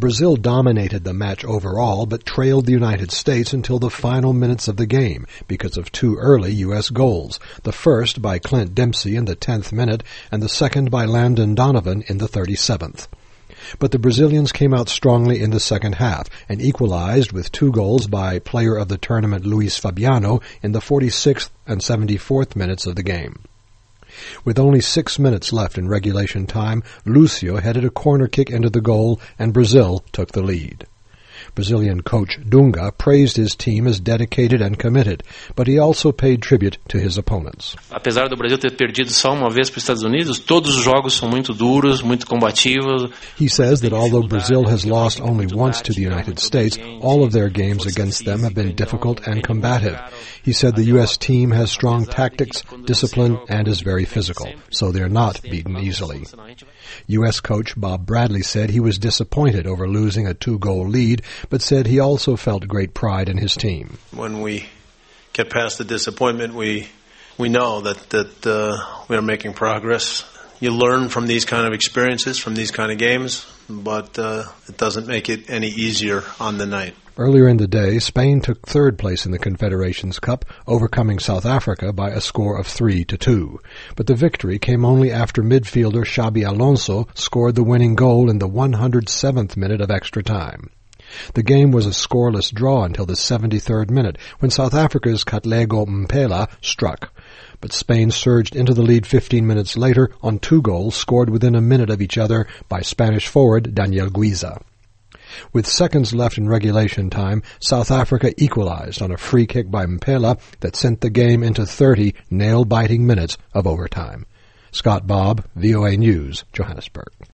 Brazil dominated the match overall, but trailed the United States until the final minutes of the game because of two early U.S. goals, the first by Clint Dempsey in the 10th minute and the second by Landon Donovan in the 37th. But the Brazilians came out strongly in the second half and equalized with two goals by player of the tournament Luis Fabiano in the 46th and 74th minutes of the game. With only 6 minutes left in regulation time, Lucio headed a corner kick into the goal and Brazil took the lead. Brazilian coach Dunga praised his team as dedicated and committed, but he also paid tribute to his opponents. Apesar do Brasil ter perdido só uma vez para os Estados Unidos, todos os jogos são muito duros, muito combativos. He says that although Brazil has lost only once to the United States, all of their games against them have been difficult and combative. He said the U.S. team has strong tactics, discipline, and is very physical, so they're not beaten easily. U.S. coach Bob Bradley said he was disappointed over losing a 2-goal lead, but said he also felt great pride in his team. When we get past the disappointment, we know that we are making progress. You learn from these kind of experiences, from these kind of games, but it doesn't make it any easier on the night. Earlier in the day, Spain took third place in the Confederations Cup, overcoming South Africa by a score of 3-2. But the victory came only after midfielder Xabi Alonso scored the winning goal in the 107th minute of extra time. The game was a scoreless draw until the 73rd minute, when South Africa's Katlego Mpela struck. But Spain surged into the lead 15 minutes later on 2 goals scored within a minute of each other by Spanish forward Daniel Guiza. With seconds left in regulation time, South Africa equalized on a free kick by Mpela that sent the game into 30 nail-biting minutes of overtime. Scott Bobb, VOA News, Johannesburg.